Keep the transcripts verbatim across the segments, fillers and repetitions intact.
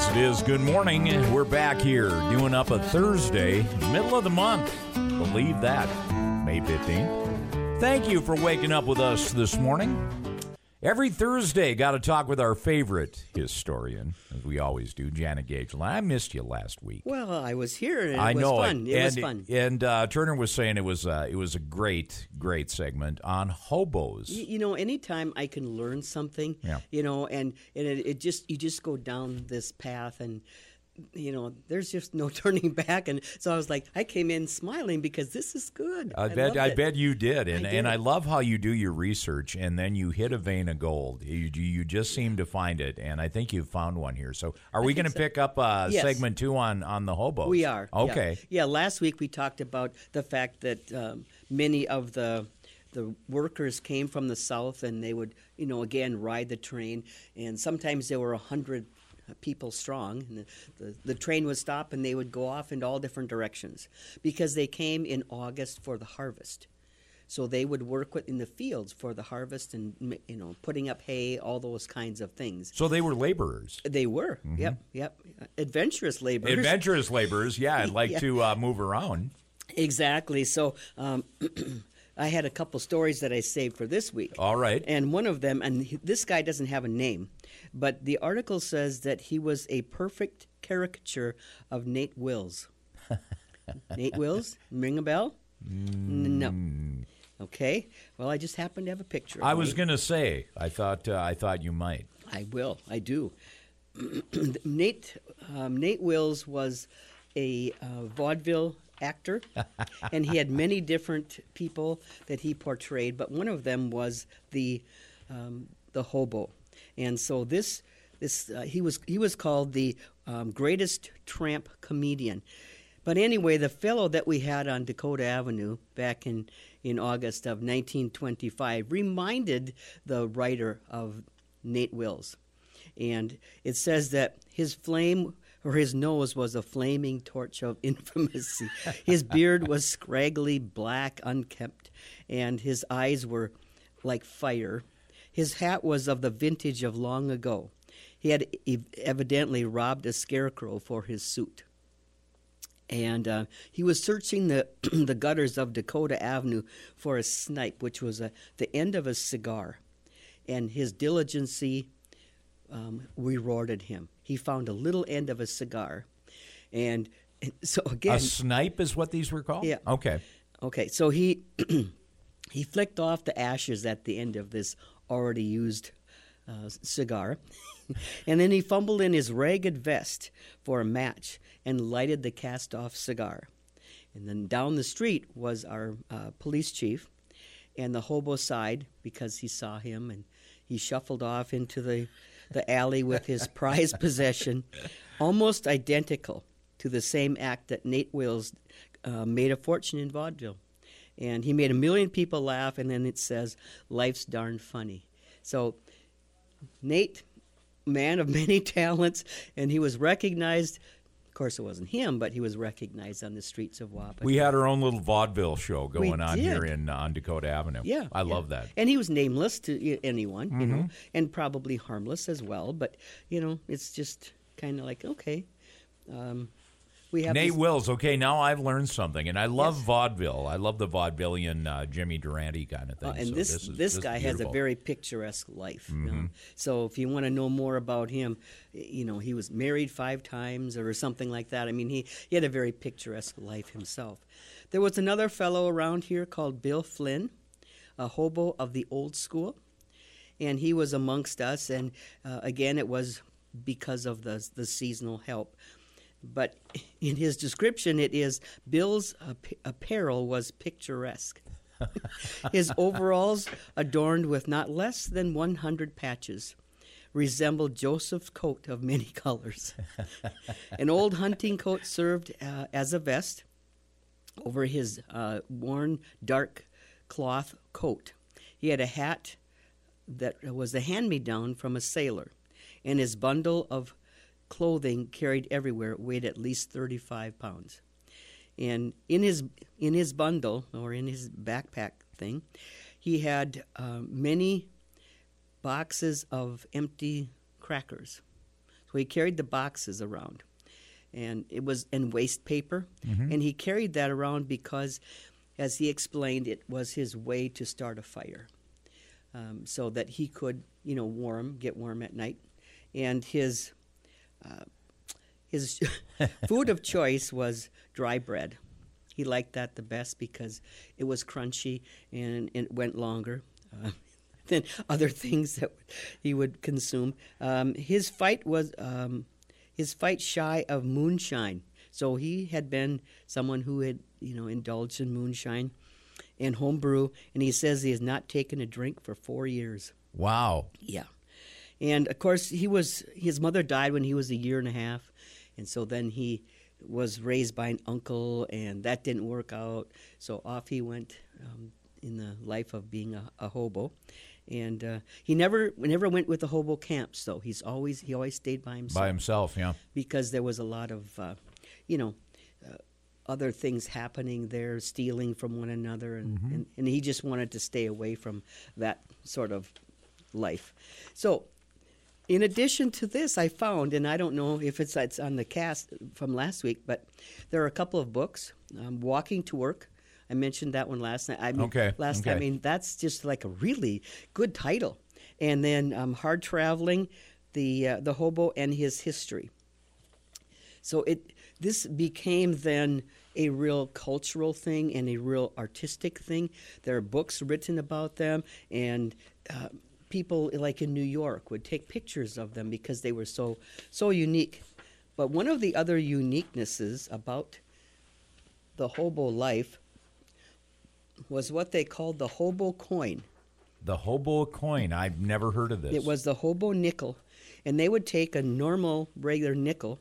Yes, it is. Good morning. We're back here doing up a Thursday, middle of the month. Believe that. May fifteenth. Thank you for waking up with us this morning. Every Thursday, got to talk with our favorite historian, as we always do, Janet Gage. I missed you last week. Well, I was here, and it I was know fun. It, it and, was fun. And uh, Turner was saying it was uh, it was a great, great segment on hobos. You, you know, anytime I can learn something, Yeah. you know, and, and it, it just you just go down this path, and you know, there's just no turning back. And so I was like, I came in smiling because this is good. I, I bet loved I it. bet you did, and I did. and I love how you do your research, and then you hit a vein of gold. You you just seem to find it, and I think you've found one here. So, are we going to so. pick up uh, Yes. segment two on on the hobos? We are. Okay. Yeah. yeah, last week we talked about the fact that um, many of the the workers came from the south, and they would, you know, again ride the train, and sometimes there were a hundred people strong, and the, the, the train would stop, and they would go off in all different directions because they came in August for the harvest. So they would work with, in the fields for the harvest, and you know, putting up hay, all those kinds of things. So they were laborers. They were, Mm-hmm. yep, yep, adventurous laborers. Adventurous laborers, yeah. I'd like Yeah. to uh, move around. Exactly. So um, I had a couple stories that I saved for this week. All right. And one of them, and he- this guy doesn't have a name, but the article says that he was a perfect caricature of Nate Wills. Nate Wills? Ring a bell? N- No. Okay. Well, I just happened to have a picture of I was Nate. going to say, I thought uh, I thought you might. I will. I do. Nate um, Nate Wills was a uh, vaudeville actor, and he had many different people that he portrayed. But one of them was the um, the hobo, and so this this uh, he was he was called the um, greatest tramp comedian. But anyway, the fellow that we had on Dakota Avenue back in, in August of nineteen twenty-five reminded the writer of Nate Wills. And it says that his flame or his nose was a flaming torch of infamy. His beard was scraggly, black, unkempt, and his eyes were like fire. His hat was of the vintage of long ago. He had ev- evidently robbed a scarecrow for his suit. And uh, he was searching the the gutters of Dakota Avenue for a snipe, which was a, the end of a cigar. And his diligency um, rewarded him. He found a little end of a cigar. And, and so again... A snipe is what these were called? Yeah. Okay. Okay, so he he flicked off the ashes at the end of this already used uh, cigar. And then he fumbled in his ragged vest for a match and lighted the cast-off cigar. And then down the street was our uh, police chief, and the hobo sighed because he saw him, and he shuffled off into the, the alley with his prized possession, almost identical to the same act that Nate Wills uh, made a fortune in vaudeville. And he made a million people laugh, and then it says, life's darn funny. So Nate, man of many talents, and he was recognized. Of course, it wasn't him, but he was recognized on the streets of Wapak. We had our own little vaudeville show going We on did. here in uh, on Dakota Avenue. Yeah, I yeah. love that. And he was nameless to y- anyone, you Mm-hmm. know, and probably harmless as well. But you know, it's just kind of like okay, um, we have Nate this- Wills. Okay, now I've learned something, and I love Yes. vaudeville. I love the vaudevillian uh, Jimmy Durante kind of thing. Uh, and so this this, this, is, this guy is has a beautiful. very picturesque life. You know? Mhm. So if you want to know more about him, you know, he was married five times or something like that. I mean, he, he had a very picturesque life himself. There was another fellow around here called Bill Flynn, a hobo of the old school, and he was amongst us. And uh, again, it was because of the the seasonal help. But in his description, it is Bill's ap- apparel was picturesque. His overalls, adorned with not less than one hundred patches, resembled Joseph's coat of many colors. An old hunting coat served uh, as a vest over his uh, worn dark cloth coat. He had a hat that was a hand-me-down from a sailor, and his bundle of clothing carried everywhere weighed at least thirty-five pounds. And in his in his bundle, or in his backpack thing, he had uh, many boxes of empty crackers. So he carried the boxes around, and it was in waste paper, mm-hmm. and he carried that around because, as he explained, it was his way to start a fire, um, so that he could, you know, warm, get warm at night, and his uh, his food of choice was dry bread. He liked that the best because it was crunchy and it went longer uh, than other things that he would consume. Um, his fight was um, his fight shy of moonshine. So he had been someone who had, you know, indulged in moonshine and homebrew, and he says he has not taken a drink for four years. Wow. Yeah. And, of course, he was his mother died when he was a year and a half, and so then he was raised by an uncle, and that didn't work out. So off he went um, in the life of being a, a hobo. And uh, he never never went with the hobo camps, though. He's always he always stayed by himself. By himself, yeah. Because there was a lot of, uh, you know, uh, other things happening there, stealing from one another, and, mm-hmm. and, and he just wanted to stay away from that sort of life. So, in addition to this, I found, and I don't know if it's, it's on the cast from last week, but there are a couple of books. Um, Walking to Work. I mentioned that one last night. I mean, okay. Last okay. time. I mean, that's just like a really good title. And then um, Hard Traveling, the uh, the hobo and his history. So it this became then a real cultural thing and a real artistic thing. There are books written about them, and uh, people like in New York would take pictures of them because they were so so unique. But one of the other uniquenesses about the hobo life was what they called the hobo coin. The hobo coin. I've never heard of this. It was the hobo nickel, and they would take a normal regular nickel,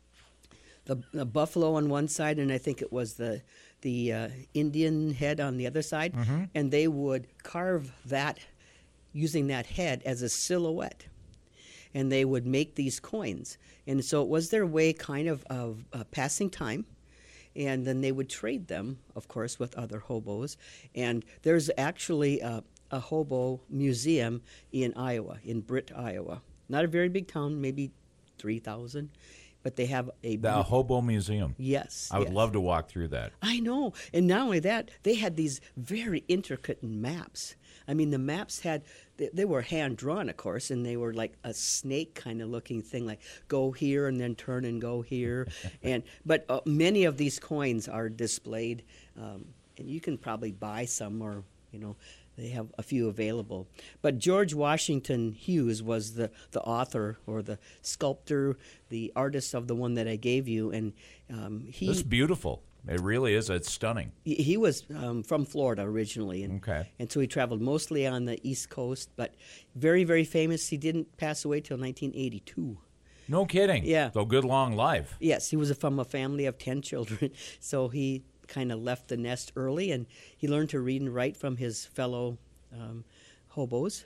the, the buffalo on one side, and I think it was the the uh, Indian head on the other side, mm-hmm. and they would carve that using that head as a silhouette, and they would make these coins, and so it was their way kind of of uh, passing time. And then they would trade them, of course, with other hobos. And there's actually a, a hobo museum in Iowa, in Britt, Iowa. Not a very big town, maybe three thousand. But they have a... The Hobo Museum. Yes. I would yes. love to walk through that. I know. And not only that, they had these very intricate maps. I mean, the maps had... They, they were hand-drawn, of course, and they were like a snake kind of looking thing, like go here and then turn and go here. and But uh, many of these coins are displayed, um, and you can probably buy some or, you know... They have a few available. But George Washington Hughes was the, the author or the sculptor, the artist of the one that I gave you. And um, he It's beautiful. It really is. It's stunning. He, he was um, from Florida originally. And, okay. And so he traveled mostly on the East Coast, but very, very famous. He didn't pass away till nineteen eighty-two. No kidding. Yeah. So good long life. Yes, he was from a family of ten children. So he... kind of left the nest early, and he learned to read and write from his fellow um, hobos.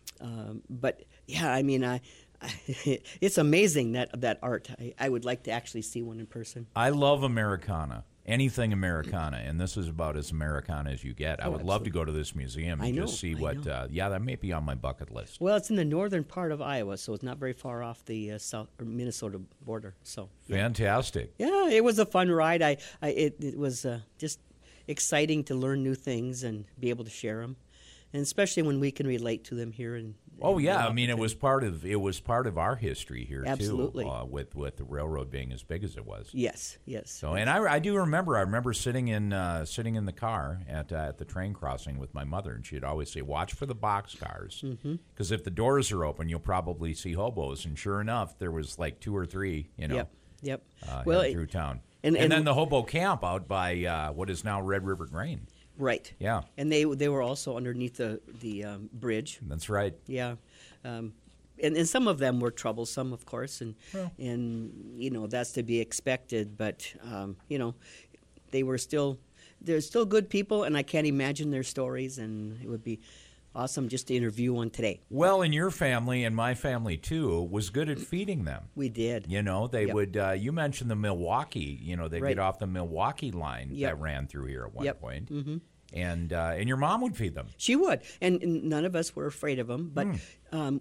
Um, but yeah, I mean, I, I it's amazing that that art. I, I would like to actually see one in person. I love Americana. Anything Americana, and this is about as Americana as you get. I Oh, would absolutely. love to go to this museum and I know, just see I what. know. Uh, yeah, that may be on my bucket list. Well, it's in the northern part of Iowa, so it's not very far off the uh, South or Minnesota border. So yeah. Fantastic. Yeah, it was a fun ride. I, I it, it was uh, just exciting to learn new things and be able to share them, and especially when we can relate to them here. In, Oh in yeah, I Washington. mean it was part of it was part of our history here Absolutely. too, uh, with with the railroad being as big as it was. Yes, yes. So, and I, I do remember. I remember sitting in uh, sitting in the car at uh, at the train crossing with my mother, and she'd always say, "Watch for the boxcars, because mm-hmm. if the doors are open, you'll probably see hobos." And sure enough, there was like two or three, you know, Yep, yep. uh, well, heading through town. and- And, and- then the hobo camp out by uh, what is now Red River Grain. Right. Yeah, And they they were also underneath the the um, bridge. that's right. Yeah. Um, and, and some of them were troublesome, of course, and Well. and you know that's to be expected. But um, you know, they were still they're still good people, and I can't imagine their stories. And it would be awesome just to interview one today. Well, and your family and my family too was good at feeding them. We did. You know, they Yep. would. Uh, you mentioned the Milwaukee. You know, they Right. get off the Milwaukee line Yep. that ran through here at one Yep. point. Mm-hmm. and uh, and your mom would feed them. She would, and, and none of us were afraid of them. But Hmm. um,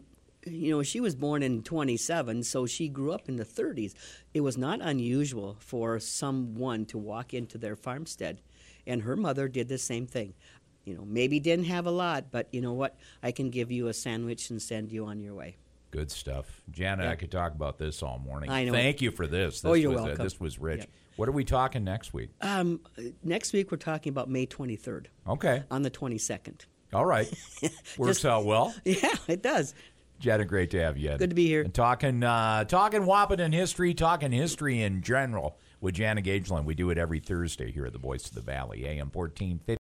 you know, she was born in twenty-seven, so she grew up in the thirties. It was not unusual for someone to walk into their farmstead, and her mother did the same thing. You know, maybe didn't have a lot, but you know what? I can give you a sandwich and send you on your way. Good stuff. Janet, Yeah. I could talk about this all morning. I know. Thank you for this. this Oh, you're was, uh, welcome. this was rich. Yeah. What are we talking next week? Um, next week, we're talking about May twenty-third Okay. on the twenty-second. All right. Works Just- out well. Yeah, it does. Janet, great to have you. Good to be here. And talking, uh, talking Wahpeton history, talking history in general with Janet Gageland. We do it every Thursday here at the Voice of the Valley, A M fourteen fifty.